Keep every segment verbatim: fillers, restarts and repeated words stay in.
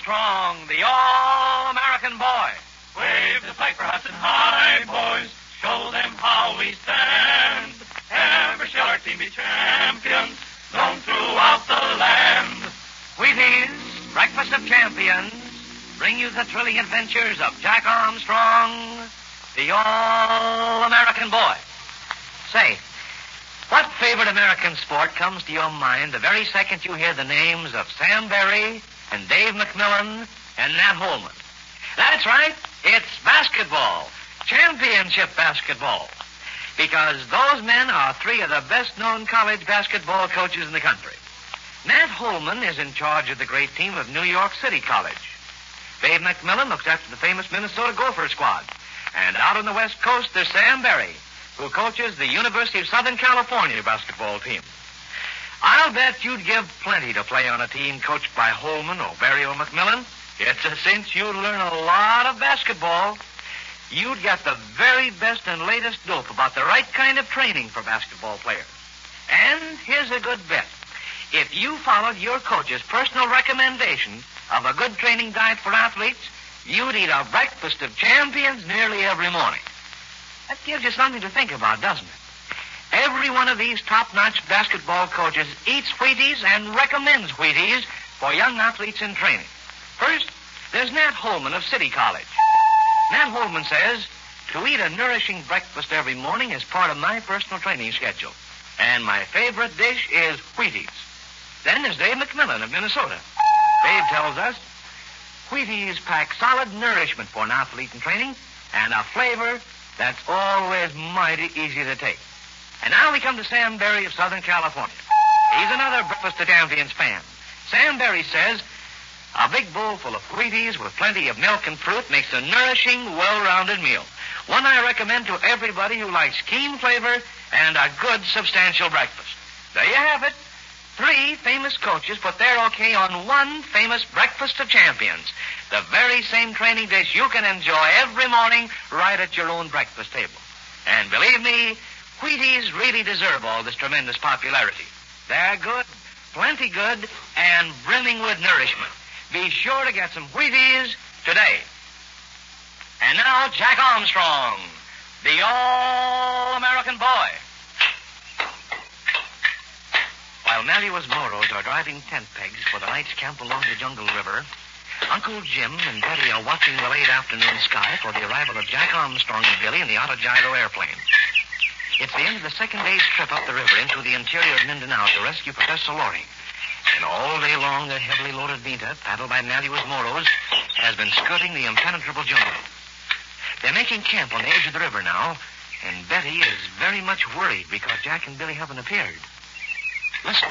Armstrong, the All-American Boy. Wave the flag for Hudson High, boys. Show them how we stand. Ever shall our team be champions, known throughout the land. Wheaties, Breakfast of Champions, bring you the thrilling adventures of Jack Armstrong, the All-American Boy. Say, what favorite American sport comes to your mind the very second you hear the names of Sam Berry and Dave McMillan and Nat Holman? That's right. It's basketball. Championship basketball. Because those men are three of the best-known college basketball coaches in the country. Nat Holman is in charge of the great team of New York City College. Dave McMillan looks after the famous Minnesota Gopher squad. And out on the West Coast, there's Sam Berry, who coaches the University of Southern California basketball team. I'll bet you'd give plenty to play on a team coached by Holman or Berry or McMillan. It's a cinch you'd learn a lot of basketball. You'd get the very best and latest dope about the right kind of training for basketball players. And here's a good bet. If you followed your coach's personal recommendation of a good training diet for athletes, you'd eat a breakfast of champions nearly every morning. That gives you something to think about, doesn't it? Every one of these top-notch basketball coaches eats Wheaties and recommends Wheaties for young athletes in training. First, there's Nat Holman of City College. Nat Holman says, to eat a nourishing breakfast every morning is part of my personal training schedule. And my favorite dish is Wheaties. Then there's Dave McMillan of Minnesota. Dave tells us, Wheaties pack solid nourishment for an athlete in training and a flavor that's always mighty easy to take. And now we come to Sam Berry of Southern California. He's another Breakfast of Champions fan. Sam Berry says, a big bowl full of Wheaties with plenty of milk and fruit makes a nourishing, well-rounded meal. One I recommend to everybody who likes keen flavor and a good, substantial breakfast. There you have it. Three famous coaches put their okay on one famous Breakfast of Champions. The very same training dish you can enjoy every morning right at your own breakfast table. And believe me, Wheaties really deserve all this tremendous popularity. They're good, plenty good, and brimming with nourishment. Be sure to get some Wheaties today. And now, Jack Armstrong, the All-American Boy. While Malleus Moros are driving tent pegs for the night's camp along the Jungle River, Uncle Jim and Betty are watching the late afternoon sky for the arrival of Jack Armstrong and Billy in the Autogyro airplane. It's the end of the second day's trip up the river into the interior of Mindanao to rescue Professor Loring. And all day long, the heavily loaded Vinta, paddled by Malleus Moros, has been skirting the impenetrable jungle. They're making camp on the edge of the river now, and Betty is very much worried because Jack and Billy haven't appeared. Listen.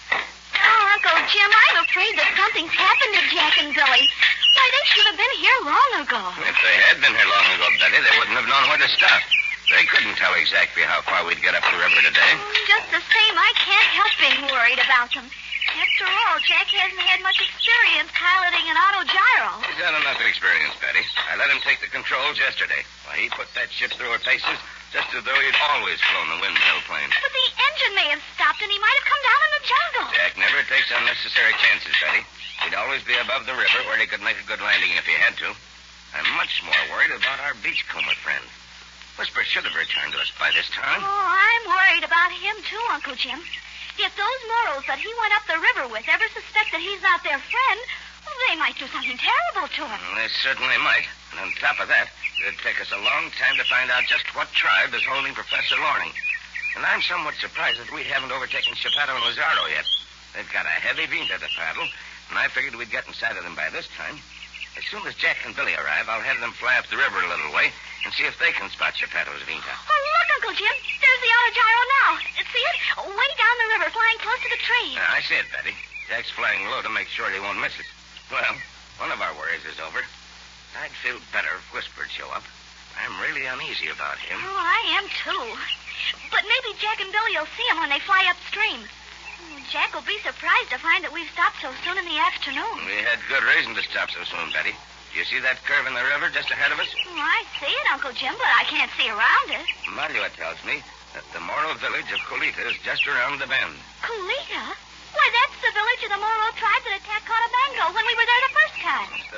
Oh, Uncle Jim, I'm afraid that something's happened to Jack and Billy. Why, they should have been here long ago. If they had been here long ago, Betty, they wouldn't have known where to stop. They couldn't tell exactly how far we'd get up the river today. Just the same, I can't help being worried about them. After all, Jack hasn't had much experience piloting an Autogyro. He's had enough experience, Betty. I let him take the controls yesterday. Why, he put that ship through her paces just as though he'd always flown the windmill plane. But the engine may have stopped, and he might have come down in the jungle. Jack never takes unnecessary chances, Betty. He'd always be above the river where he could make a good landing if he had to. I'm much more worried about our beachcomber friend. Whisper should have returned to us by this time. Oh, I'm worried about him, too, Uncle Jim. If those Moros that he went up the river with ever suspect that he's not their friend, well, they might do something terrible to him. Well, they certainly might. And on top of that, it'd take us a long time to find out just what tribe is holding Professor Loring. And I'm somewhat surprised that we haven't overtaken Chapato and Lazaro yet. They've got a heavy Vinta to paddle, and I figured we'd get inside of them by this time. As soon as Jack and Billy arrive, I'll have them fly up the river a little way and see if they can spot Chapato's Vinta. Oh, look, Uncle Jim. There's the Autogyro now. See it? Way down the river, flying close to the tree. Yeah, I see it, Betty. Jack's flying low to make sure he won't miss us. Well, one of our worries is over. I'd feel better if Whisper'd show up. I'm really uneasy about him. Oh, I am, too. But maybe Jack and Billy will see him when they fly upstream. Jack will be surprised to find that we've stopped so soon in the afternoon. We had good reason to stop so soon, Betty. Do you see that curve in the river just ahead of us? Oh, I see it, Uncle Jim, but I can't see around it. Malua tells me that the Moro village of Colita is just around the bend. Colita? Why, that's the village of the Moro tribe that attacked Cotabango when we were there the first time.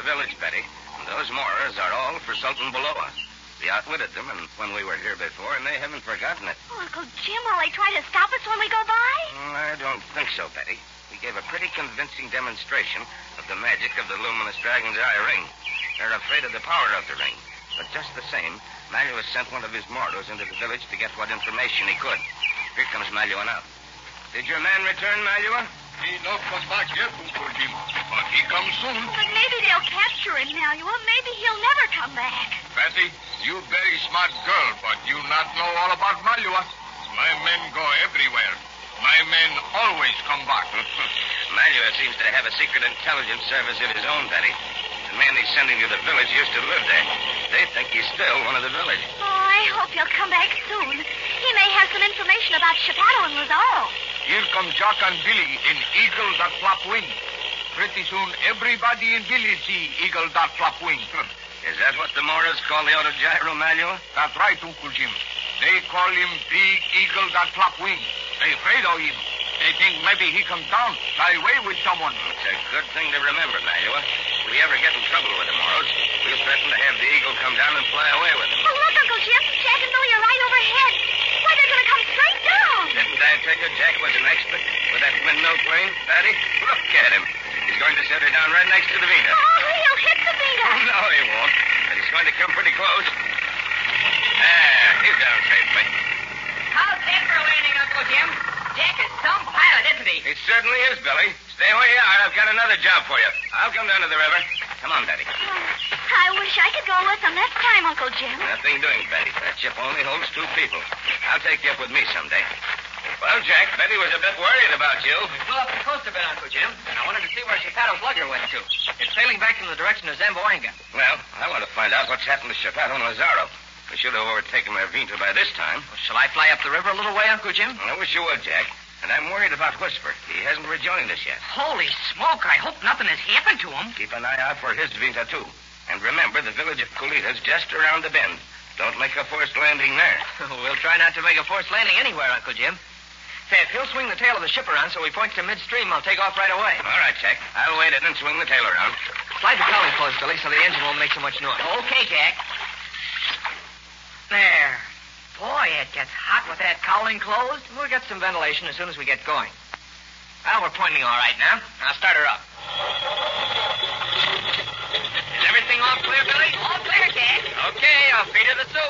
the village, Betty. And those Moras are all for Sultan Baloa. We outwitted them and when we were here before, and they haven't forgotten it. Oh, Uncle Jim, will they try to stop us when we go by? Mm, I don't think so, Betty. We gave a pretty convincing demonstration of the magic of the luminous dragon's eye ring. They're afraid of the power of the ring. But just the same, Malua sent one of his Moros into the village to get what information he could. Here comes Malua now. Did your man return, Malua? He not come back yet, Uncle Jim. But he comes soon. But maybe they'll capture him, Malua. Maybe he'll never come back. Betty, you very smart girl, but you not know all about Malua. My men go everywhere. My men always come back. Malua seems to have a secret intelligence service of his own, Betty. The man he's sending to the village used to live there. They think he's still one of the village. Oh, I hope he'll come back soon. He may have some information about Chapato and Lazaro. Here come Jock and Billy in Eagle that flap wing. Pretty soon, everybody in village see Eagle that flap wing. Is that what the Moras call the Auto Gyro, Malua? That's right, Uncle Jim. They call him Big Eagle that flap wing. They afraid of him. They think maybe he comes down, fly away with someone. It's a good thing to remember, Malua. If we ever get in trouble with the Moros, we'll threaten to have the Eagle come down and fly away with him. Oh, look, Uncle Jim. Jack and Billy are right overhead. Why, they're going to come straight down. Didn't I take it Jack was an expert with that windmill plane, Patty? Look at him. He's going to set her down right next to the Vina. Oh, he'll hit the Vina. Oh, no, he won't. But he's going to come pretty close. Ah, he's down safely. How's that for landing, Uncle Jim? Jack is some pilot, isn't he? He certainly is, Billy. Stay where you are. I've got another job for you. I'll come down to the river. Come on, Betty. Oh, I wish I could go with them next time, Uncle Jim. Nothing doing, Betty. That ship only holds two people. I'll take you up with me someday. Well, Jack, Betty was a bit worried about you. We flew up the coast a bit, Uncle Jim, and I wanted to see where Chapato's lugger went to. It's sailing back in the direction of Zamboanga. Well, I want to find out what's happened to Chapato and Lazaro. We should have overtaken Mervinta by this time. Well, shall I fly up the river a little way, Uncle Jim? I wish you would, Jack. And I'm worried about Whisper. He hasn't rejoined us yet. Holy smoke, I hope nothing has happened to him. Keep an eye out for his Vinta, too. And remember, the village of Culita's just around the bend. Don't make a forced landing there. We'll try not to make a forced landing anywhere, Uncle Jim. Say, if he'll swing the tail of the ship around so we point to midstream, I'll take off right away. All right, Jack. I'll wait it and swing the tail around. Slide the cowling closed, Billy, so the engine won't make so much noise. Okay, Jack. There. Boy, it gets hot with that cowling closed. We'll get some ventilation as soon as we get going. Well, we're pointing all right now. I'll start her up. Is everything all clear, Billy? All clear, Jack. Okay, I'll feed her the soup.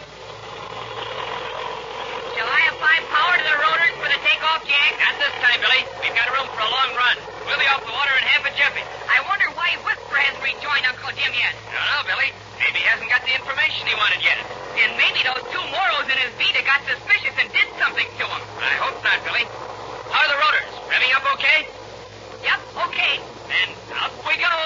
Shall I apply power to the rotors for the takeoff, Jack? Not this time, Billy. We've got room for a long run. We'll be off the water in half a jiffy. I wonder why Whisper hasn't rejoined Uncle Jim yet. I don't know, Billy. Maybe he hasn't got the information he wanted yet. And maybe those two Moros in his Vita got suspicious and did something to him. I hope not, Billy. How are the rotors? Revving up okay? Yep, okay. Then up we go.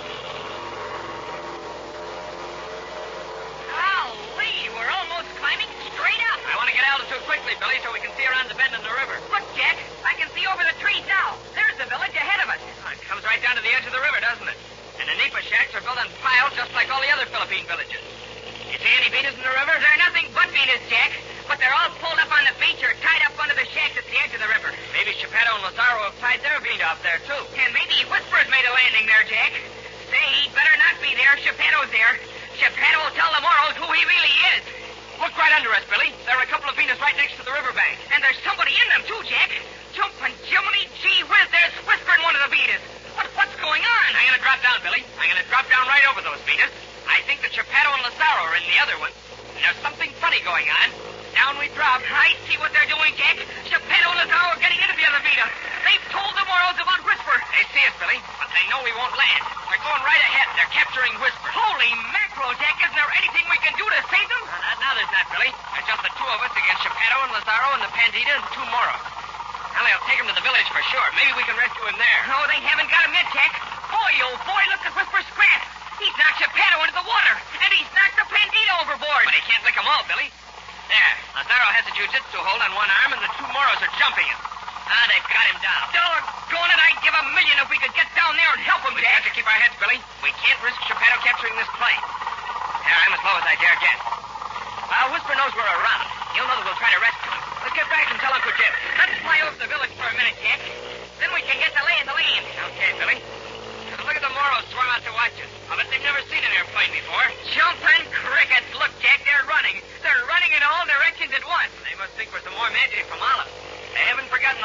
Golly, we're almost climbing straight up. I want to get altitude quickly, Billy, so we can see around the bend in the river. Look, Jack, I can see over the trees now. There's the village ahead of us. Oh, it comes right down to the edge of the river, doesn't it? And the nipa shacks are built on piles just like all the other Philippine villages. You see any Vitas in the river? They're nothing but Vitas, Jack. But they're all pulled up on the beach or tied up under the shacks at the edge of the river. Maybe Chapato and Lazaro have tied their Vita up there, too. And maybe Whisper's made a landing there, Jack. Say, he'd better not be there. Chapato's there. Chapato will tell the Moros who he really is. Look right under us, Billy. There are a couple of Vitas right next to the riverbank. And there's somebody in them, too, Jack. Jumping Jiminy gee whiz, there's Whisper in one of the Vitas. What, what's going on? I'm going to drop down, Billy. I'm going to drop down right over those Vitas. I think that Chapato and Lazaro are in the other one. And there's something funny going on. Down we drop. I see what they're doing, Jack. Chapato and Lazaro are getting into the other Vita. They've told the Moros about Whisper. They see us, Billy, but they know we won't land. They're going right ahead. They're capturing Whisper. Holy mackerel, Jack. Isn't there anything we can do to save them? Uh, now there's not, Billy. There's just the two of us against Chapato and Lazaro and the Pandita and two Moros. Well, they'll take him to the village for sure. Maybe we can rescue him there. No, they haven't got him yet, Jack. Boy, oh boy, look at Whisper's scratch. He's knocked Chapato into the water, and he's knocked the Pandita overboard. But he can't lick them all, Billy. There, Lazaro has a jiu-jitsu hold on one arm, and the two Moros are jumping him. Ah, they've got him down. Doggone it, I'd give a million if we could get down there and help him, Jack. We have to keep our heads, Billy. We can't risk Chapato capturing this plane. There, I'm as low as I dare get. Well, Whisper knows we're around. He'll know that we'll try to rescue him. Let's get back and tell Uncle Jim. Let's fly over the village for a minute, Jack. Then we can get the lay of the land. Okay, Billy. Look at the Moros swarm out to watch us. I bet they've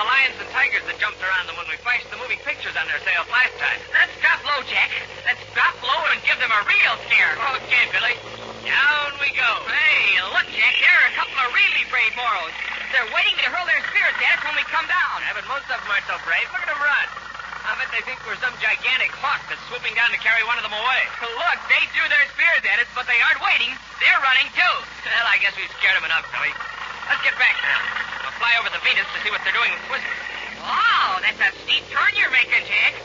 the lions and tigers that jumped around them when we flashed the moving pictures on their sales last time. Let's drop low, Jack. Let's drop low and give them a real scare. Okay, Billy. Down we go. Hey, look, Jack. There are a couple of really brave Moros. They're waiting to hurl their spears at us when we come down. Yeah, but most of them aren't so brave. Look at them run. I bet they think we're some gigantic hawk that's swooping down to carry one of them away. Look, they threw their spears at us, but they aren't waiting. They're running, too. Well, I guess we've scared them enough, Billy. Let's get back now. We'll fly over the Venus to see what they're doing with Whisper. Wow, that's a steep turn you're making, Jack.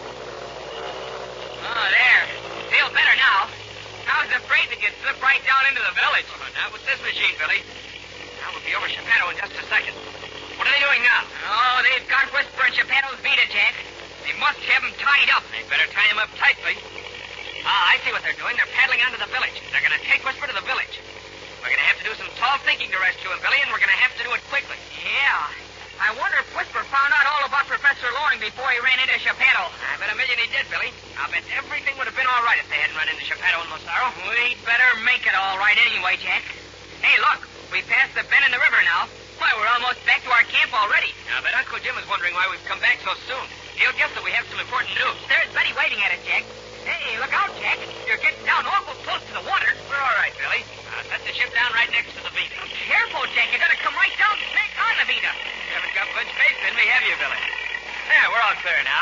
Oh, there. Feel better now. I was afraid that you'd slip right down into the village. Oh, not with this machine, Billy. Now we'll be over Geppetto in just a second. What are they doing now? Oh, they've got Whisper and Geppetto's Vita, Jack. They must have him tied up. They better tie him up tightly. Ah, I see what they're doing. They're paddling onto the village. They're going to take Whisper to the village. We're going to have to do some tall thinking to rescue him, Billy, and we're going to have to do it quickly. Yeah. I wonder if Whisper found out all about Professor Loring before he ran into Geppetto. I bet a million he did, Billy. I'll bet everything would have been all right if they hadn't run into Geppetto and Lazaro. We'd better make it all right anyway, Jack. Hey, look. We passed the bend in the river now. Why, we're almost back to our camp already. I bet Uncle Jim is wondering why we've come back so soon. He'll guess that we have some important news. There's Betty waiting at us, Jack. Hey, look out, Jack. You're getting down awful close to the water. We're all right, Billy. I'll set the ship down right next to the Vita. Careful, Jack. You're going to come right down smack on the Vita. You haven't got much faith in me, have you, Billy? Yeah, we're all clear now.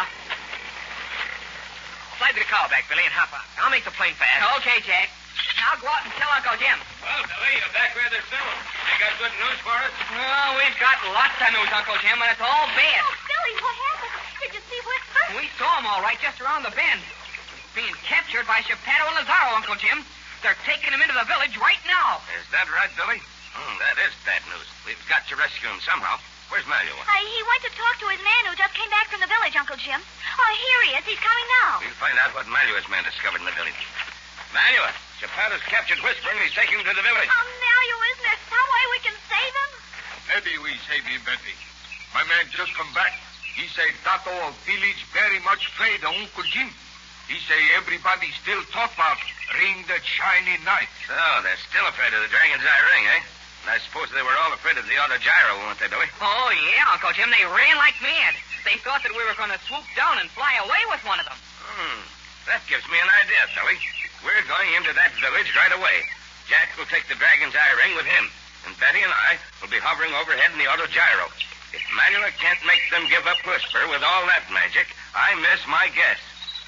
Slide the cow back, Billy, and hop on. I'll make the plane fast. Okay, Jack. Now go out and tell Uncle Jim. Well, Billy, you're back rather soon. You got good news for us? Oh, we've got lots of news, Uncle Jim, and it's all bad. Oh, Billy, what happened? Did you see Whisper? We saw him all right just around the bend. He's being captured by Geppetto and Lazaro, Uncle Jim. They're taking him into the village right now. Is that right, Billy? Hmm, that is bad news. We've got to rescue him somehow. Where's Malua? Uh, he went to talk to his man who just came back from the village, Uncle Jim. Oh, here he is. He's coming now. We'll find out what Malua's man discovered in the village. Malua, Geppetto's captured Whisper and he's taking him to the village. Oh, Malua, isn't there some way we can save him? Maybe we save him, Betty. My man just come back. He say Tato of village very much afraid of Uncle Jim. He say everybody still talk about ring that shiny night. So, they're still afraid of the Dragon's Eye ring, eh? And I suppose they were all afraid of the auto gyro, weren't they, Billy? Oh, yeah, Uncle Jim. They ran like mad. They thought that we were going to swoop down and fly away with one of them. Hmm. That gives me an idea, Billy. We're going into that village right away. Jack will take the Dragon's Eye ring with him. And Betty and I will be hovering overhead in the auto gyro. If Malua can't make them give up Whisper with all that magic, I miss my guess.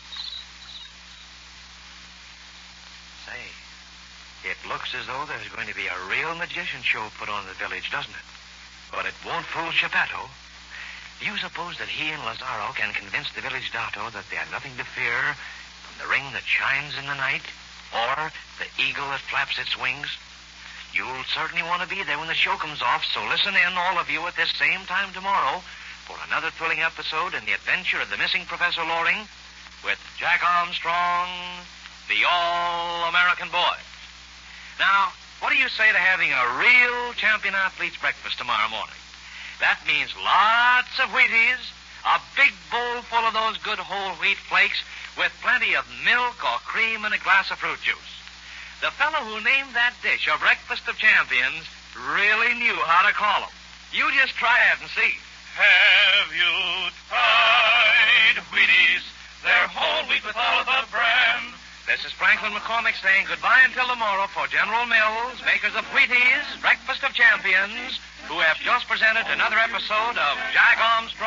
Say, it looks as though there's going to be a real magician show put on in the village, doesn't it? But it won't fool Geppetto. Do you suppose that he and Lazaro can convince the village Dato that they have nothing to fear from the ring that shines in the night or the eagle that flaps its wings? You'll certainly want to be there when the show comes off, so listen in, all of you, at this same time tomorrow for another thrilling episode in the adventure of the missing Professor Loring with Jack Armstrong, the All-American Boy. Now, what do you say to having a real champion athlete's breakfast tomorrow morning? That means lots of Wheaties, a big bowl full of those good whole wheat flakes with plenty of milk or cream and a glass of fruit juice. The fellow who named that dish a breakfast of champions really knew how to call them. You just try it and see. Have you tried Wheaties? They're whole wheat with all of the bran. This is Franklin McCormick saying goodbye until tomorrow for General Mills, makers of Wheaties, Breakfast of Champions, who have just presented another episode of Jack Armstrong.